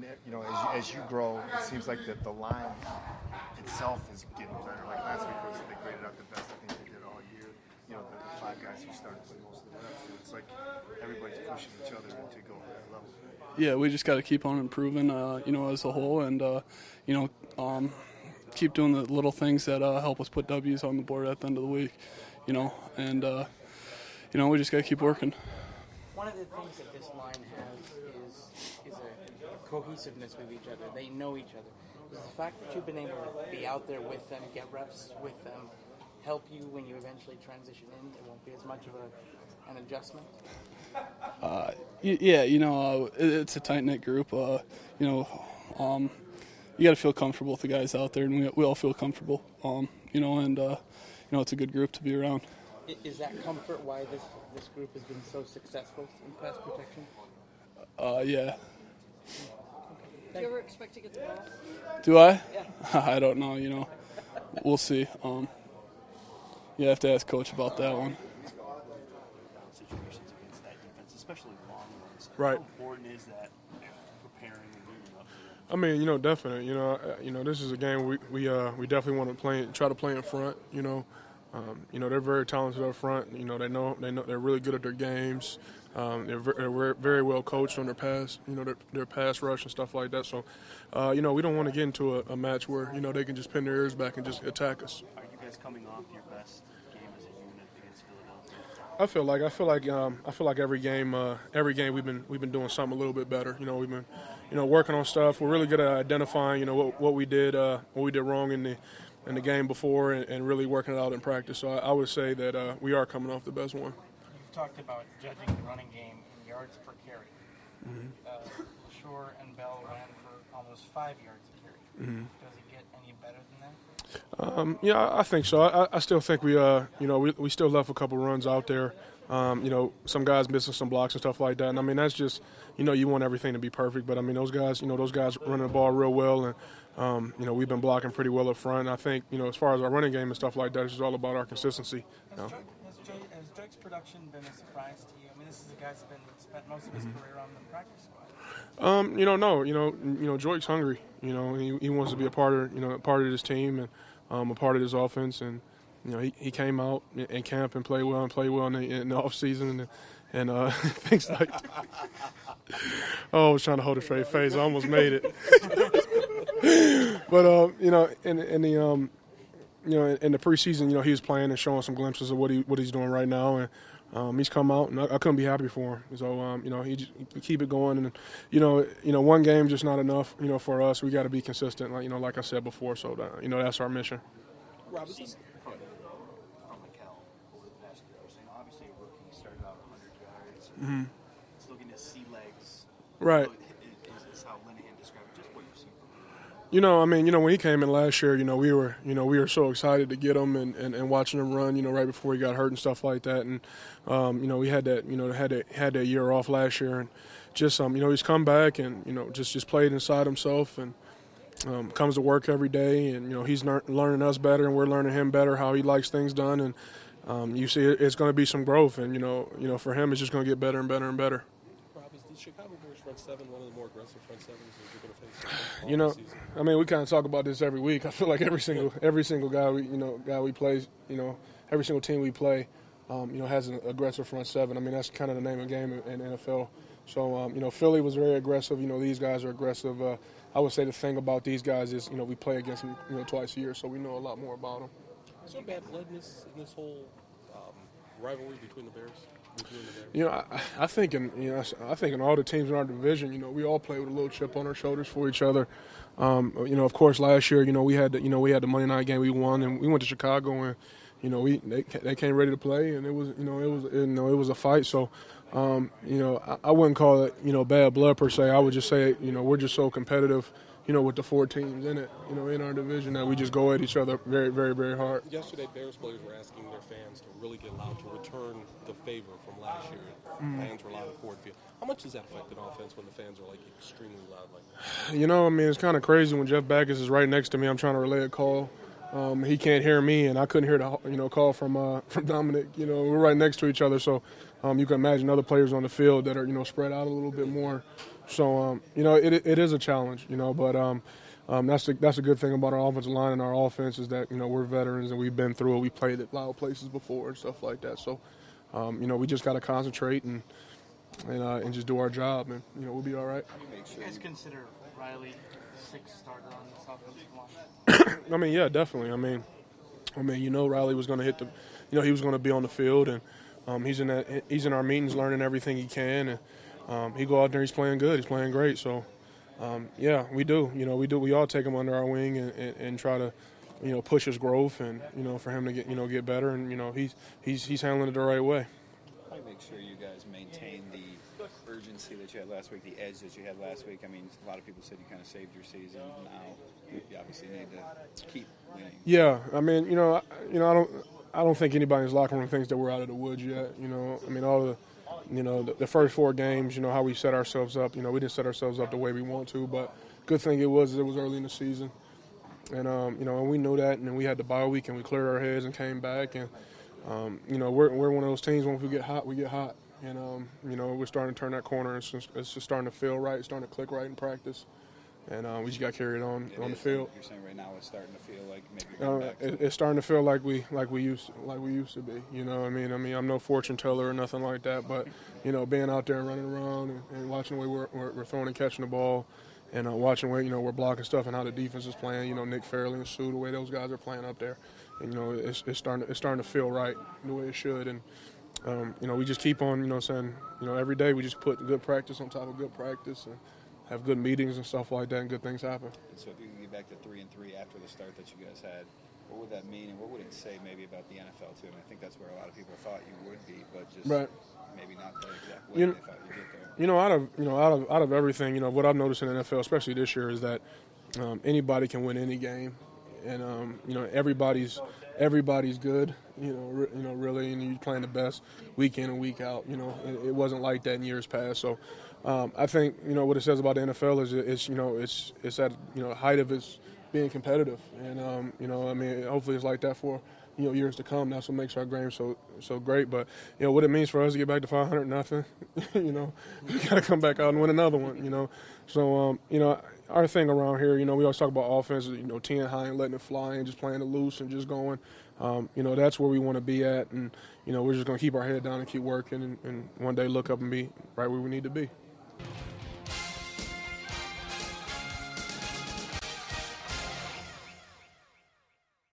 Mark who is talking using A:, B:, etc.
A: as you grow, it seems like that the line itself is getting better. Like last week they graded out the best I think they did all year. The five guys who started playing most of the reps. So it's like everybody's pushing each other to go to that level.
B: Yeah, we just got to keep on improving, as a whole, and keep doing the little things that help us put W's on the board at the end of the week, and we just got to keep working.
C: One of the things that this line has is a cohesiveness with each other. They know each other. Does the fact that you've been able to be out there with them, get reps with them, help you when you eventually transition in? It won't be as much of an adjustment?
B: It's a tight-knit group. You got to feel comfortable with the guys out there, and we all feel comfortable, it's a good group to be around.
C: Is that comfort why this group has been so successful in pass protection?
B: Yeah.
D: Do you ever expect to get the ball?
B: Do I?
C: Yeah.
B: I don't know, We'll see. You have to ask Coach about that one.
E: Situations against that defense, especially long ones.
F: Right.
E: How important is that preparing and leading up to that?
F: I mean, definitely. This is a game we definitely want to try to play in front. They're very talented up front. They know they're really good at their games. They're very well coached on their pass, their pass rush and stuff like that. So, we don't want to get into a match where they can just pin their ears back and just attack us.
E: Are you guys coming off your best game as a unit against Philadelphia?
F: I feel like every game we've been doing something a little bit better. We've been working on stuff. We're really good at identifying what we did wrong in the game before and really working it out in practice. So I would say that we are coming off the best one.
C: You've talked about judging the running game in yards per carry.
F: Mm-hmm.
C: Shore and Bell ran for almost 5 yards a carry.
F: Mm-hmm.
C: Does it get any better than that?
F: Yeah, I think so. I still think we still left a couple runs out there. Some guys missing some blocks and stuff like that. And I mean, that's just, you want everything to be perfect. But I mean, those guys running the ball real well, and we've been blocking pretty well up front. And I think, as far as our running game and stuff like that, it's just all about our consistency.
C: Has Drake's production been a surprise to you? I mean, this is a guy who's spent most of his career on the practice squad.
F: No. Drake's hungry. He wants to be a part of this team and a part of this offense. And he came out in camp and played well in the off season and things like that. Oh, I was trying to hold a straight face. I almost made it. But in the preseason, he was playing and showing some glimpses of what he's doing right now, and he's come out, and I couldn't be happy for him. So he keep it going, and one game just not enough. For us, we got to be consistent. Like I said before. So that's our mission.
E: Rob, is this from Mikel over the past years? Obviously, a rookie started out 100 yards. Still getting to see legs.
F: Right.
E: Is how Linehan described it. Just what you've seen.
F: When he came in last year, we were so excited to get him and watching him run, right before he got hurt and stuff like that. And, we had that year off last year, and just, he's come back and, just played inside himself and comes to work every day. And, he's learning us better and we're learning him better, how he likes things done. And, you see it's going to be some growth. And, for him, it's just going to get better and better and better.
G: Rob, is the Chicago Bears front seven one of the more aggressive front sevens that you're going to face?
F: We kind of talk about this every week. I feel like every single guy we play, every single team we play, has an aggressive front seven. I mean, that's kind of the name of the game in the NFL. So, Philly was very aggressive. These guys are aggressive. I would say the thing about these guys is, we play against them, twice a year, so we know a lot more about them.
G: Is there bad bloodness in this whole rivalry between the Bears?
F: I think in all the teams in our division, we all play with a little chip on our shoulders for each other. Of course, last year, we had the Monday night game we won, and we went to Chicago, and they came ready to play, and it was a fight. So, I wouldn't call it bad blood per se. I would just say we're just so competitive. With the 4 teams in it, in our division, that we just go at each other very, very, very hard.
G: Yesterday, Bears players were asking their fans to really get loud to return the favor from last year. Fans were loud at Ford Field. How much does that affect an offense when the fans are extremely loud like that?
F: It's kind of crazy when Jeff Backus is right next to me. I'm trying to relay a call. He can't hear me, and I couldn't hear the call from Dominic. We're right next to each other, so you can imagine other players on the field that are spread out a little bit more. So it is a challenge, but that's a good thing about our offensive line and our offense is that we're veterans and we've been through it. We played at loud places before and stuff like that. So we just got to concentrate and just do our job, and we'll be all right.
C: Do you guys consider Riley the sixth starter on this offensive line?
F: I mean, yeah, definitely. I mean, Riley was going to hit the, he was going to be on the field, and he's in our meetings learning everything he can, and he go out there, he's playing good, he's playing great. So, yeah, we do. We all take him under our wing and try to, push his growth and for him to get better, and he's handling it the right way.
H: How do you make sure you guys maintain the urgency that you had last week, the edge that you had last week? I mean, a lot of people said you kind of saved your season. Now you obviously need to keep winning.
F: Yeah, I mean, I don't think anybody in his locker room thinks that we're out of the woods yet. I mean, all the the first 4 games, how we set ourselves up. We didn't set ourselves up the way we want to, but good thing it was early in the season, and and we knew that, and then we had the bye week, and we cleared our heads and came back, and we're one of those teams. Once we get hot, we get hot. And, we're starting to turn that corner. It's just starting to feel right. It's starting to click right in practice. And we just got carried on the field.
H: You're saying right now it's starting to feel like maybe you're back to
F: it's starting to feel like we used to be. I mean, I'm no fortune teller or nothing like that. But, being out there and running around and watching the way we're throwing and catching the ball, and watching the way we're blocking stuff and how the defense is playing. Nick Fairley and Sue, the way those guys are playing up there. And, it's starting to feel right the way it should. And we just keep on, saying, every day we just put good practice on top of good practice and have good meetings and stuff like that, and good things happen.
H: And so if you can get back to 3-3 after the start that you guys had, what would that mean, and what would it say maybe about the NFL too? And I think that's where a lot of people thought you would be, but just maybe not the exact way they thought you'd get there.
F: Out of everything, what I've noticed in the NFL, especially this year, is that anybody can win any game, and everybody's good. Really, and you're playing the best week in and week out. It wasn't like that in years past. So, I think what it says about the NFL is it's at height of its being competitive, and I mean, hopefully it's like that for years to come. That's what makes our game so great. But what it means for us to get back to 500-0, we got to come back out and win another one. So our thing around here, we always talk about offense, 10 high and letting it fly and just playing it loose and just going. That's where we want to be at, and we're just going to keep our head down and keep working, and one day look up and be right where we need to be.